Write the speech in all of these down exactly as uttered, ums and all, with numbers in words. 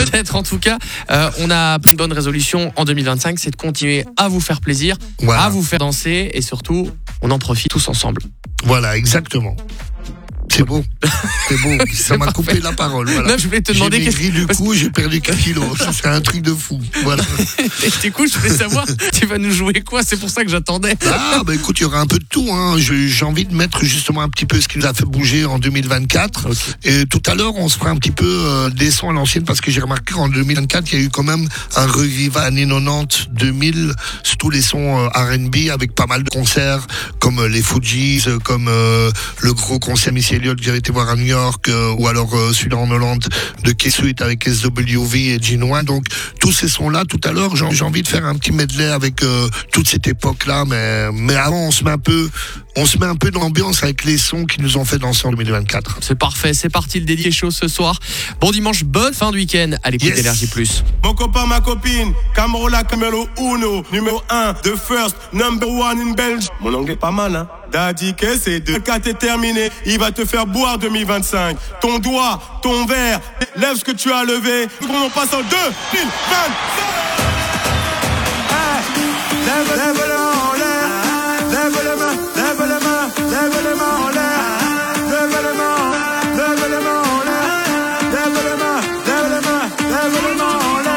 peut-être en tout cas, euh, on a une bonne résolution en deux mille vingt-cinq, c'est de continuer à vous faire plaisir, voilà. à vous faire danser et surtout, on en profite tous ensemble. Voilà, exactement. C'est beau, c'est beau. Ça C'est m'a parfait. coupé la parole. Voilà. Non, je voulais te demander j'ai maigri du coup, j'ai perdu quelques kilos. C'est un truc de fou. Voilà. Et du coup, je voulais savoir, tu vas nous jouer quoi? C'est pour ça que j'attendais. Ah, bah écoute, il y aura un peu de tout. Hein. Je, j'ai envie de mettre justement un petit peu ce qui nous a fait bouger en deux mille vingt-quatre. Okay. Et tout à l'heure, on se fera un petit peu euh, des sons à l'ancienne parce que j'ai remarqué qu'en deux mille vingt-quatre, il y a eu quand même un revival années quatre-vingt-dix, deux mille, sur tous les sons euh, R and B avec pas mal de concerts comme euh, les Fujis, euh, comme euh, le gros concert Missy Elliott que j'avais été voir à New York, euh, ou alors euh, celui-là en Hollande de K-Sweet avec S W V et Gene Wine. Donc tous ces sons-là, tout à l'heure, j'ai, j'ai envie de faire un petit medley avec euh, toute cette époque-là, mais mais avant on se met un peu, on se met un peu dans l'ambiance avec les sons qui nous ont fait danser en deux mille vingt-quatre. C'est parfait, c'est parti le dédié chaud ce soir. Bon dimanche, bonne fin de week-end à l'écoute yes. d'Énergie Plus. Mon copain, ma copine, Camerola numéro uno, numéro un, the first, number one in Belgium. Mon anglais pas mal, hein. Daddy, que c'est deux. Le quatre est terminé, il va te faire boire deux mille vingt-cinq. Ton doigt, ton verre, lève ce que tu as levé. On passe en deux mille vingt-cinq. Hey, lève, lève le main en l'air, lève le main, lève le main, lève le main en l'air, lève le main, lève le main en l'air, lève le main, lève le main, lève le main en l'air.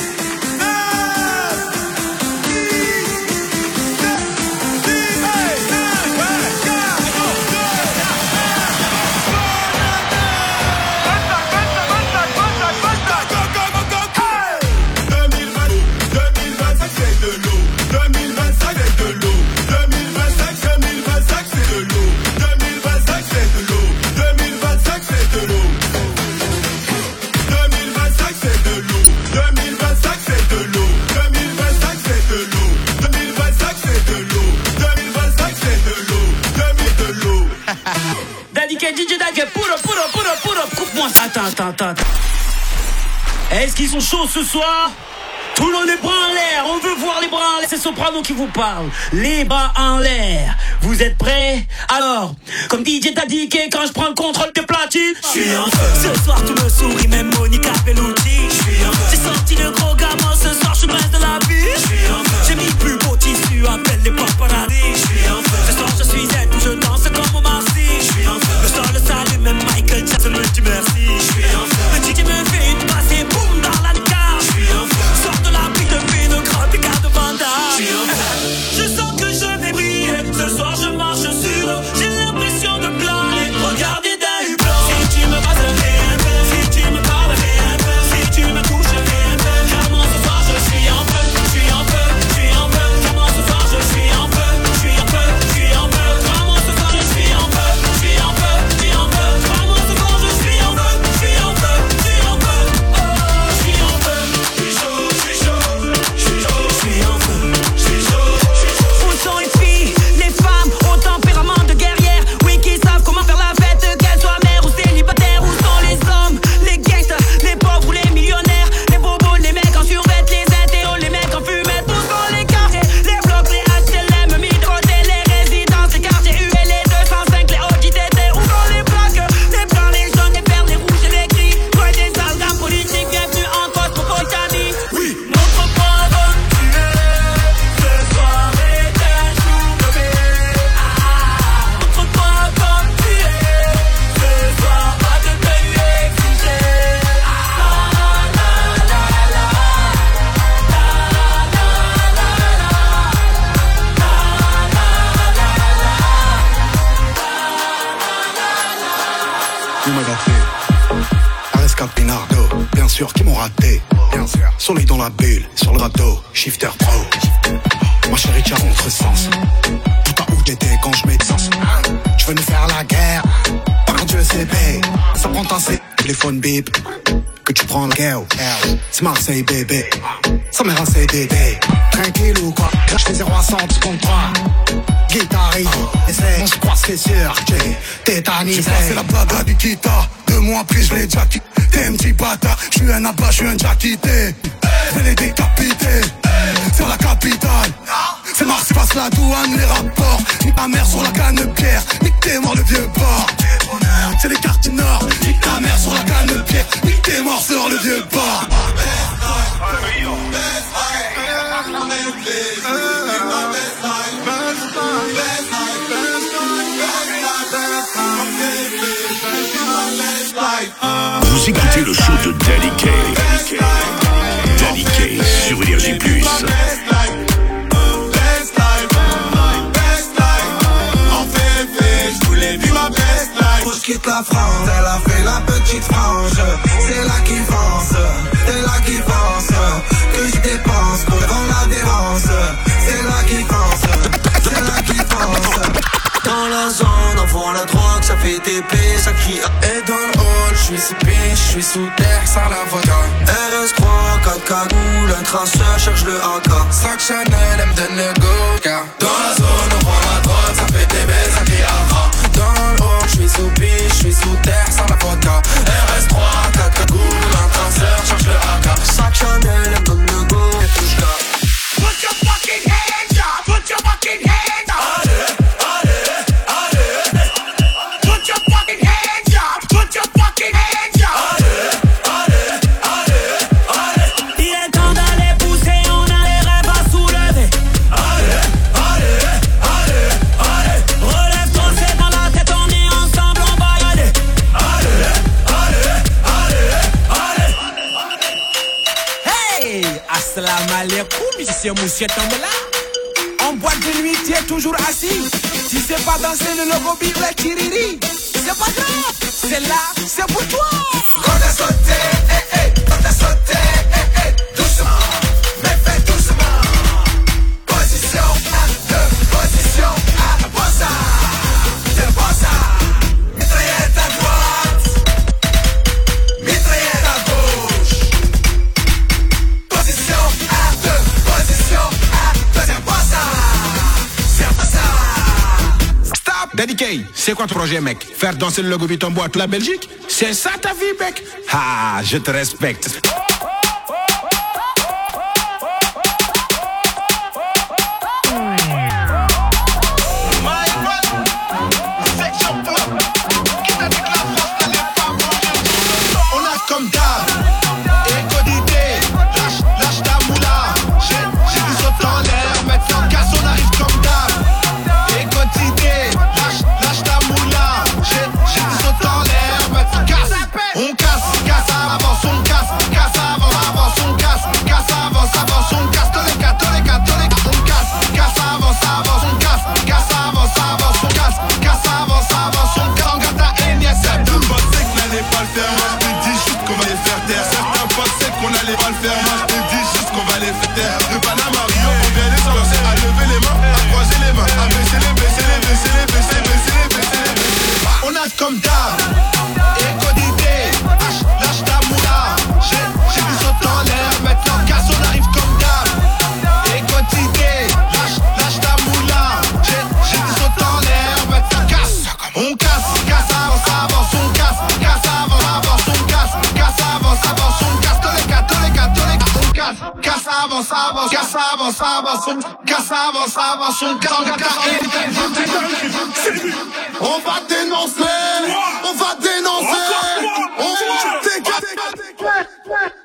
D J Daddy, puro, puro, puro, puro, coupe-moi ça. Attends, attends, attends. Est-ce qu'ils sont chauds ce soir? Tout le monde les bras en l'air, on veut voir les bras en l'air. C'est Soprano qui vous parle. Les bras en l'air. Vous êtes prêts? Alors, comme D J Daddy, quand je prends le contrôle des platines, je suis en feu. Ce soir tout me sourit, même Monica Bellucci. Je suis en feu. J'ai sorti le gros gamin, ce soir je suis prince de la vie. Je suis en feu. J'ai mis le plus beau tissu, appelle les paparazzi. Je suis en feu. Ce soir je suis zen, je danse comme Omar Sy. Je suis en feu. Le sol le salue, même Michael Jackson me dit merci. Je suis en feu. Le D J me fait une passe et boum dans la car. Je suis en feu. Sors de la pile de une grotte et garde Vanda. Je suis en feu. Je sens que je vais briller. Ce soir je marche sur eux. J'ai l'impression de planer. Regardez d'un hublot. Si tu me passes un peu, si tu me parles un peu, si tu me touches un peu, vraiment ce soir je suis en feu, je suis en feu, je suis en feu, vraiment ce soir je suis en feu, je suis en feu, je suis en feu, vraiment ce soir je suis en feu, je suis en feu, je suis en feu, vraiment ce soir je suis en feu, je suis en feu, je suis en feu, oh, je suis en feu, je suis chaud, je suis chaud, je suis chaud, je suis en feu, je suis chaud, je suis chaud. Où sont les filles, les femmes au tempérament de guerrière, oui qui savent comment faire la fête, qu'elles soient mères ou célibataires. Où sont les hommes, les gangsters, les pauvres ou les millionnaires, les bobos, les mecs en survêt, les intéros, les mecs en fumette. Où sont les quartiers, les blocs, les H L M, Midroté, les résidences, les quartiers U et les deux cent cinq, les O J T T. Où sont les plaques, les blancs, les jaunes, les verts, les rouges et les gris? Loin des amalgames politiques, bienvenue en cosmopolitanie. Oui, notre point comme tu es, ce soir est un jour de paix. Ah, notre point comme tu es, ce soir pas de tenue exigée. Ah, la la la la, la la la la. Tu m'as gâté, Aresca Pinardo, bien sûr qu'ils m'ont raté, bien sûr. Soleil dans la bulle, sur le bateau, shifter pro. Ma chérie, tu as contresens. Dis pas où t'étais quand je mets de sens. Tu veux nous faire la guerre, par Dieu c'est B. Ça prend ta C, téléphone bip. Que tu prends le girl, c'est Marseille bébé. Ça mère un C D D. Tranquille ou quoi, je fais zéro à cent contre trois. Guitariste, on se croise c'est sûr, j'ai tétanisé. J'ai passé la blague du guitare, deux mois après je l'ai déjà quitté. T'es un petit bâtard, je suis un abat, je suis un déjà quitté. Je vais les décapiter, c'est la capitale. C'est noir, c'est passe la douane, les rapports. Nique ta mère sur la canne de pierre. Nique tes morts, le vieux port. C'est les quartiers nord. Nique ta mère sur la canne de pierre. Nique tes morts sur le vieux port. Vous écoutez le show de Daddy K. Daddy K sur Énergie Plus. Faut que je quitte la France, elle a fait la petite frange. C'est là qui pense, c'est là qui pense que je dépense pour vendre l'adhérence. C'est là qui pense, c'est là qui pense. Dans la zone, on vend la drogue, ça fait T P, ça crie. Et dans le hall, je suis sous pied, je suis sous terre, sans la vodka. R S trois, quatre cagoules, un traceur, cherche le A K. Sac Chanel, elle me donne le go, car dans la zone, on vend la drogue, ça fait T P, ça crie. Dans le hall, je suis sous pied, je suis sous terre, sans la vodka. R S trois, quatre cagoules, un traceur, cherche le A K. Sac Chanel, elle me donne le go, et touche là. Put your fucking hands up, put your fucking hands up. Assalamu alaikum, c'est Monsieur Tambala. En boîte de nuit, tu es toujours assis. Si c'est pas danser le logo Big Black Kiriri, c'est pas grave, c'est là, c'est pour toi. Quand t'as sauté, eh eh, quand t'as sauté, eh eh, doucement, mais fais doucement. Position un, deux, position un, bossa, c'est bossa. Mitraillette à droite, mitraillette à gauche. Position un, deux, position un, deux, c'est bossa, c'est bossa. Stop, Daddy K, c'est quoi ton projet, mec? Faire danser le logo Vuitton à toute la Belgique? C'est ça ta vie, mec? Ah, je te respecte. Comme d'hab, écho d'idée, lâche, lâche ta moula. J'ai, j'ai du saut en l'air, maintenant casse, on arrive comme d'hab. Écho d'idée, lâche, lâche ta moula. J'ai, j'ai du saut en l'air, maintenant casse. On casse, casse, avance, avance, on casse, casse, avance, avance, on casse, casse, avance, avance, on casse. Tous les gars, tous les gars, tous les gars, on casse, casse, avance, avance, casse, avance, avance, on casse, avance, avance, on casse. On va dénoncer. On va dénoncer. On va dénoncer.